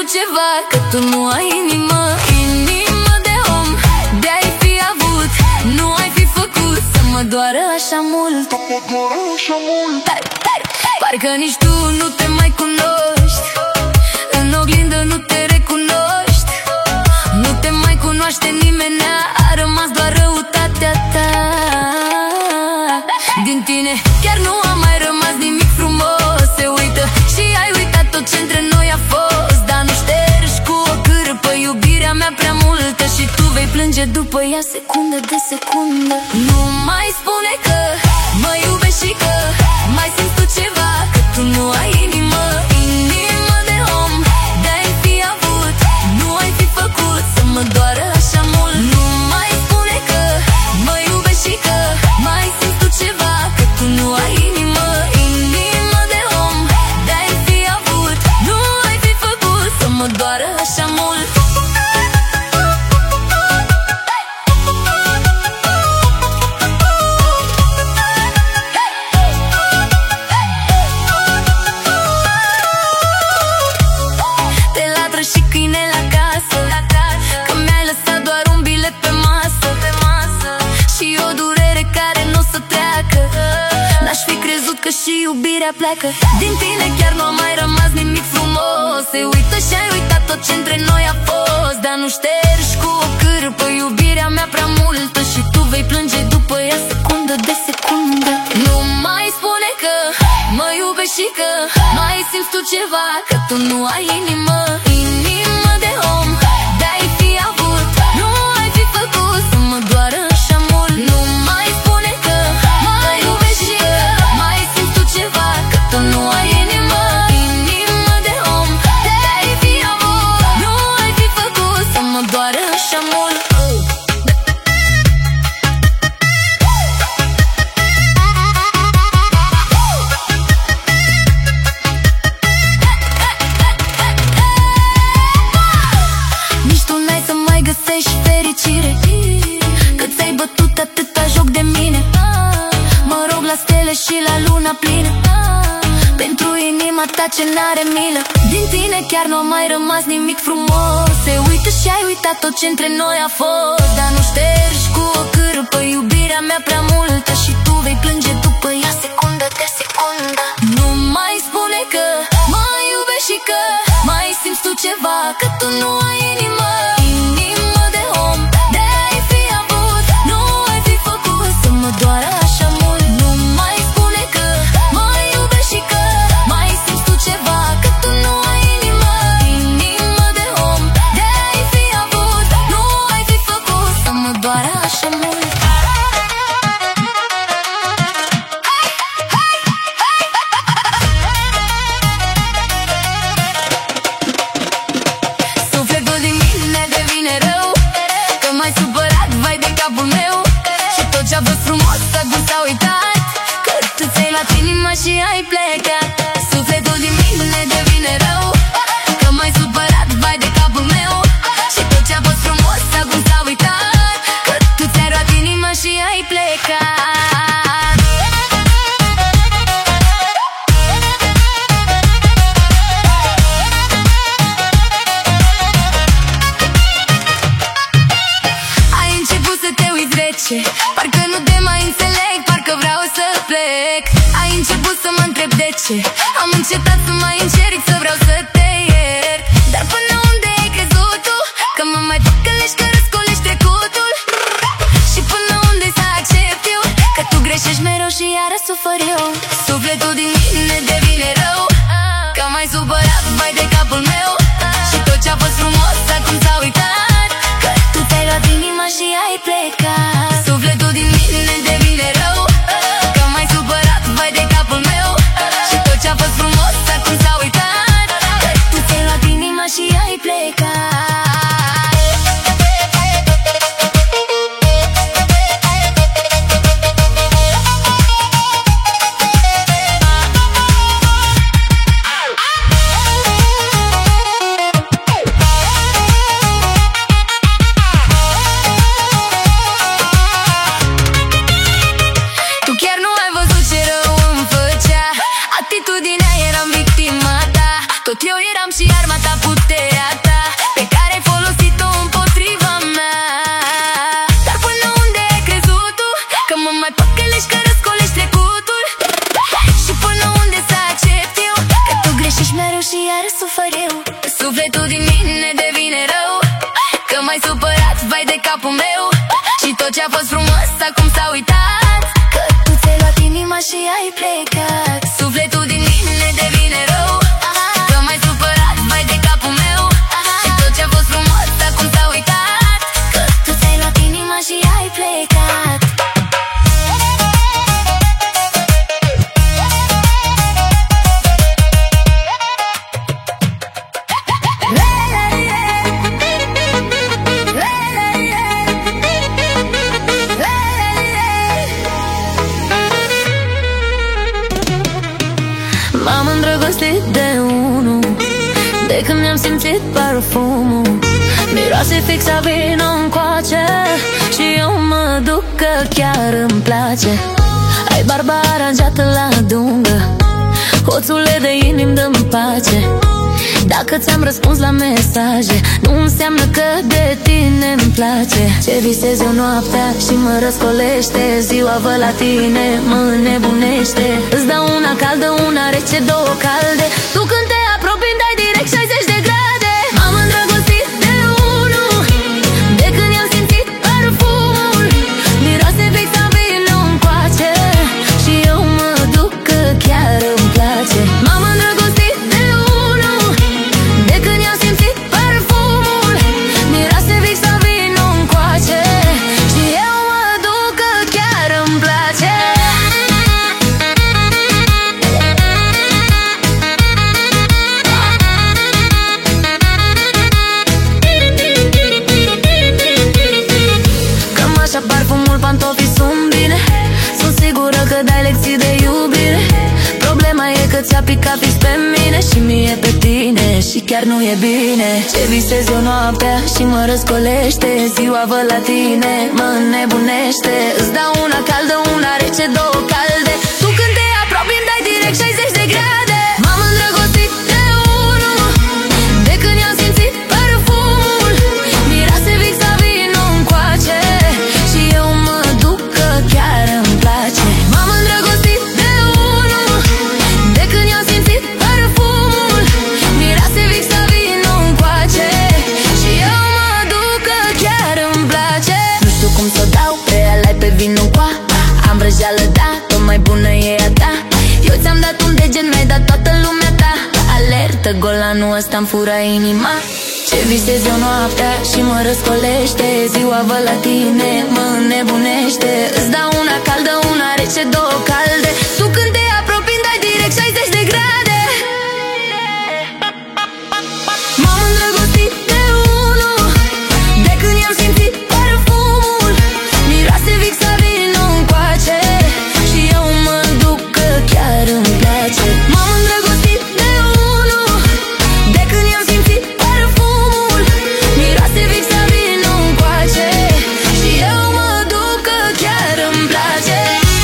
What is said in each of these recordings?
ceva, că tu nu ai inimă, inimă de om. De-ai fi avut, nu ai fi făcut să mă doară așa mult. Parcă nici tu nu te mai cunoști, în oglindă nu te recunoști. Nu te mai cunoaște nimeni, a rămas doar răutatea ta. Din tine chiar nu a mai rămas nimic frumos. Se uită și ai uitat tot ce între noi a fost. Dar nu ștergi cu o cârpă iubirea mea prea multă. Și tu vei plânge după ea secundă de secundă. Nu mai spune că mă iubești și că mai simți tu ceva, că tu nu ai inimă, inimă de om. De-ai fi avut, nu ai fi făcut să mă doară așa mult. Nu mai spune că mă iubești și că mai simți tu ceva, că tu nu ai inimă, inimă de om. De-ai fi avut, nu ai fi făcut să mă doară așa mult. Și câine la casă, că mi-ai lăsat doar un bilet pe masă. Și o durere care nu o să treacă. N-aș fi crezut că și iubirea pleacă. Din tine chiar nu a mai rămas nimic frumos. Se uită și ai uitat tot ce între noi a fost. Dar nu ștergi cu o cârpă iubirea mea prea multă. Și tu vei plânge după ea secundă de secundă. Nu mai spune că mă iubești și că mai simți tu ceva, că tu nu ai inimă, inimă de om. De-ai fi avut, nu ai fi făcut să mă doară așa mult. Nu mai spune că mă iubești și că mai simți tu ceva, că tu nu ai inimă, inimă de om. De-ai fi avut, nu ai fi făcut să mă doară așa mult. Găsești fericire, că ți-ai bătut atâta joc de mine. Mă rog la stele și la luna plină, pentru inima ta ce n-are milă. Din tine chiar nu a mai rămas nimic frumos. Se uită și ai uitat tot ce între noi a fost. Dar nu ștergi cu o cârpă iubirea mea prea multă. Și tu vei plânge după ea secundă de secundă. Nu mai spune că mă iubești și că mai simți tu ceva, că tu nu ai inimă, inimă de om. De-ai fi avut, nu ai fi făcut să mă doară așa mult. Nu mai spune că mă iubești și că mai simți tu ceva, că tu nu ai inimă, inimă de om. De-ai fi avut, nu ai fi făcut să mă doară așa mult. Sufletul din mine devine rău, că m-ai supărat, vai de capul meu. Și tot ce-a fost frumos acum s-a uitat, că tu ți-ai luat inima și ai plecat. Sufletul din mine devine rău, că m-ai supărat, vai de capul meu. Și tot ce-a fost frumos acum s-a uitat, că tu ți-ai luat inima și ai plecat. Parcă nu te mai înțeleg, parcă vreau să plec. Ai început să mă întreb de ce am încetat să mai încerc, să vreau să te iert. Dar până unde ai crezut tu că mă mai păcălești, că răscolești trecutul? Și până unde să accept eu că tu greșești mereu și iară sufăr eu? Sufletul din mine devine rău, că m-ai supărat, vai de capul meu. Și tot ce-a fost frumos acum s-a uitat, că tu ți-ai luat inima și ai plecat. Sufletul din mine devine rău, că m-ai supărat, vai de capul meu. Și tot ce-a fost frumos acum s-a uitat, că tu ți-ai luat inima și ai plecat. mai păcălești că răscolești trecutul. Și până unde să accept eu că tu greșești mereu și iar sufăr eu. Sufletul din mine devine rău, că m-ai supărat, vai de capul meu. Și tot ce-a fost frumos acum s-a uitat, că tu ți-ai luat inima și ai plecat. Sufletul din mine devine rău, că m-ai supărat, vai de capul meu. Și tot ce-a fost frumos acum s-a uitat, că tu ți-ai luat inima și ai plecat. M-am îndrăgostit de unul de când mi-am simțit parfumul. Miroase fix a vino încoace și eu mă duc că chiar îmi place. Ai barba aranjată la dungă, hoțule de inim dă-mi pace. Dacă ți-am răspuns la mesaje, nu înseamnă că de tine îmi place. Ce visez eu noaptea și mă răscolește, ziua văd la tine, mă înnebunește. Îți dau una caldă, una rece, două calde. Tu când te apropii dai direct 60 de grade. M-am îndrăgostit de unul de când i-am simțit parfumul. Miroase fix a vino încoace și eu mă duc că chiar îmi place. M-am îndrăgostit de unul de când i-am simțit parfumul. Miroase fix a vino încoace și eu mă duc că chiar îmi place. Cămașa, parfumul, pantofii sunt bine. Sunt sigură că dai lecții de iubire. Problema e că ți-a picat fix pe mine și mie pe tine și chiar nu e bine. Ce visez eu noaptea și mă răscolește, ziua văd la tine, mă înnebunește. Îți dau una caldă, una rece, două calde. Tu când te apropii îmi dai direct 60 de grade. M-am îndrăgostit de unul de când i-am simțit parfumul. Miroase fix a vino încoace și eu mă duc că chiar îmi place. M-am îndrăgostit de unul de când i-am simțit parfumul. Miroase fix a vino încoace și eu mă duc că chiar îmi place. Nu știu cum să o dau, pe ăla pe vinul coa. Am vrăjeală, da, tot mai bună e a ta. Eu ți-am dat un deget, mi-ai dat toată lumea ta. Alertă, golanul ăsta-mi fură inima. Ce visez eu noaptea și mă răscolește, ziua văd la tine, mă înnebunește. Îți dau una caldă, una rece, două calde. Tu când te apropii îmi dai direct 60 de grade. M-am îndrăgostit de unul de când i-am simțit parfumul. Miroase fix a vino încoace și eu mă duc că chiar îmi place. M-am îndrăgostit de unul de când i-am simțit parfumul. Miroase fix a vino încoace și eu mă duc că chiar îmi place.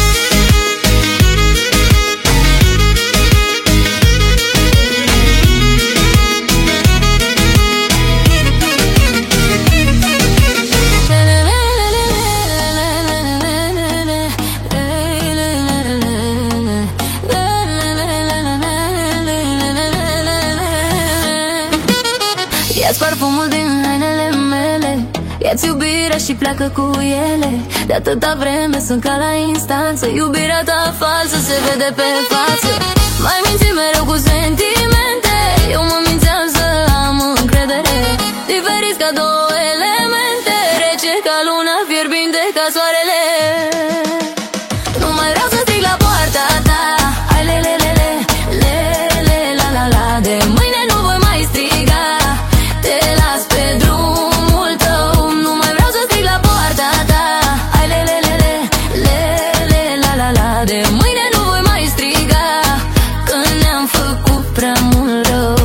Ia-ți parfumul din hainele mele, ia-ți iubirea și pleacă cu ele. De atâta vreme sunt ca la instanță, iubirea ta falsă se vede pe față. Mai minți mereu cu sentimente, eu mă mințeam să am încredere. Diferiți ca două elemente, rece ca luna, fierbinte ca soarele. Nu mai vreau să strig la poarta ta, ai lelelele, lele la la la. De mâine nu voi mai striga, te las pe drumul tău. Nu mai vreau să strig la poarta ta, ai lelelele, lele la la la. De mâine nu voi mai striga, că ne-am făcut prea mult rău.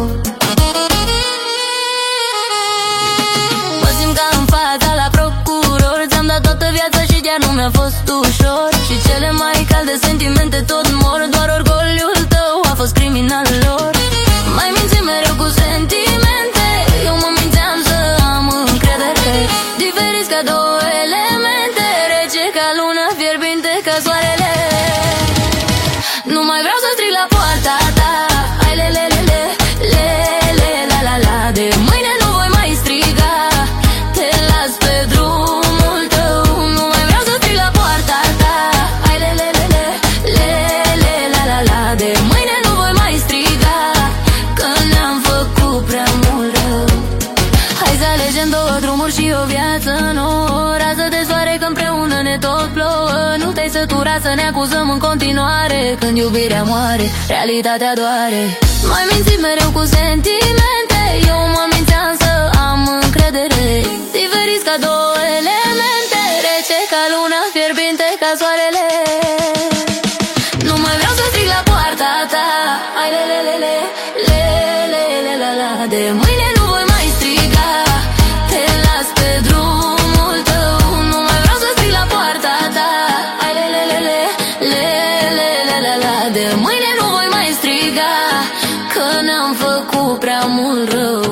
Mă simt ca în fața la procuror, ți-am dat toată viața și chiar nu mi-a fost ușor. Și cele mai calde sentimente tot mor, doar orgoliul tău a fost criminal lor. Mai minți mereu cu sentimente, eu mă mințeam să am încredere. Diferiți ca două elemente, rece ca luna, fierbinte ca soarele. Nu mai vreau să strig la poarta ta. Hai le le le le le le la la la. De mâine nu voi mai striga, te las pe drumul tău. Nu mai vreau să strig la poarta ta. Hai le le le le le le la la la. De mâine nu voi mai striga, că ne-am făcut prea mult rău. Hai să alegem două drumuri și o viață nouă, o rază de soare că împreună ne tot plouă. Nu te-ai săturat să ne acuzăm în continuare, când iubirea moare, realitatea doare. M-ai mințit mereu cu sentimente, eu mă mințeam să am încredere. Diferiți ca două elemente, rece ca luna, fierbinte ca soarele. Nu mai vreau să strig la poarta ta. Hai le le le le le le le la la. De mâine nu voi mai striga, te las pe drumul tău. Nu mai vreau să strig la poarta ta. Hai le le le le le le le la la. De mâine nu voi mai striga, că ne-am făcut prea mult rău.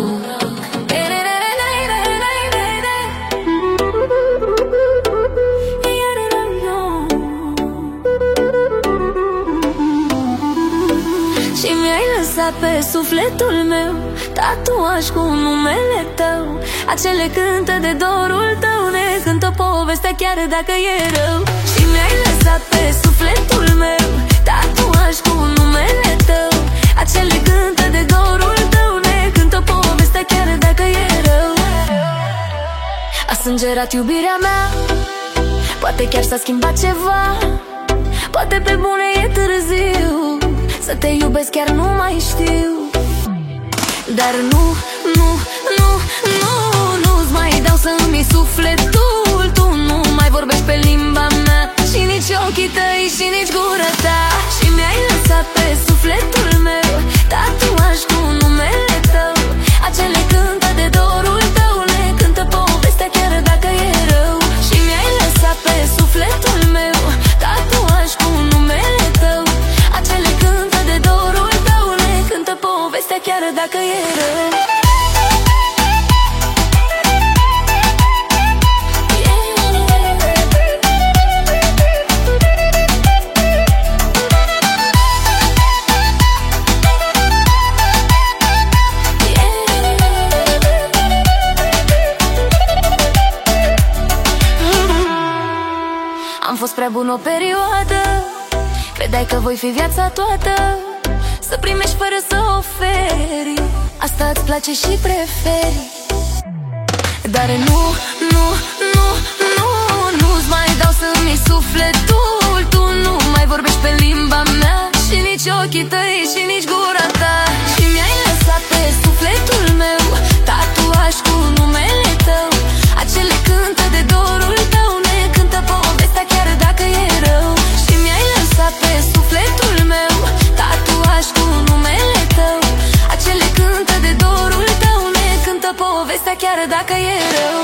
Și mi-ai lăsat pe sufletul meu tatuaj cu numele tău. Acele cântă de dorul tău, ne cântă povestea chiar dacă e rău. Și mi-ai lăsat pe sufletul meu tatuaj cu numele tău. Acele cântă de dorul tău, ne cântă povestea chiar dacă e rău. A sângerat iubirea mea, poate chiar s-a schimbat ceva. Poate pe bune e târziu, să te iubesc chiar nu mai știu. Dar nu, nu, nu, nu, nu-ți mai dau să-mi iei sufletul. Tu nu mai vorbești pe limba mea, și nici ochii tăi și nici gura ta. Și mi-ai lăsat pe sufletul meu tatuaj cu numele tău. Acele cântă de dorul tău, ne cântă povestea chiar dacă e rău. Și mi-ai lăsat pe sufletul meu tatuaj cu numele tău. Acele cântă de dorul tău, ne cântă povestea chiar dacă e rău. Am fost prea bun o perioadă, credeai că voi fi viața toată, să primești fără să oferi. Asta îți place și preferi. Dar nu, nu, nu, nu, nu-ți mai dau să-mi iei sufletul. Tu nu mai vorbești pe limba mea, și nici ochii tăi și nici gura ta. Și mi-ai lăsat pe sufletul meu tatuaj cu numele tău. Acele cântă de dorul tău, ne cântă povestea chiar dacă e rău. Și mi-ai lăsat pe sufletul meu tatuaj cu numele tău. Acele cântă de dorul tău, ne cântă povestea chiar dacă e rău.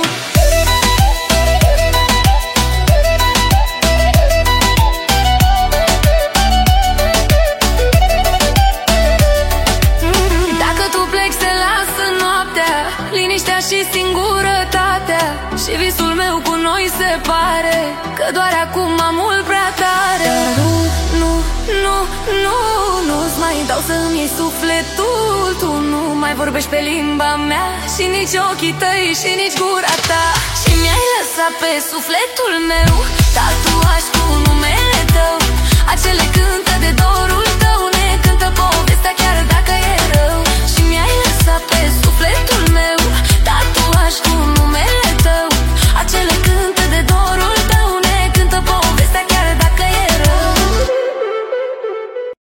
Dacă tu pleci, te lasă noaptea, liniștea și singurătatea. Și visul meu cu noi se pare că doar acum am mult prea tare. Nu, nu, nu, nu, nu-ți mai dau să-mi iei sufletul. Tu nu mai vorbești pe limba mea, și nici ochii tăi și nici gura ta. Și mi-ai lăsat pe sufletul meu tatuaj cu numele tău. Acele cântă de dorul tău,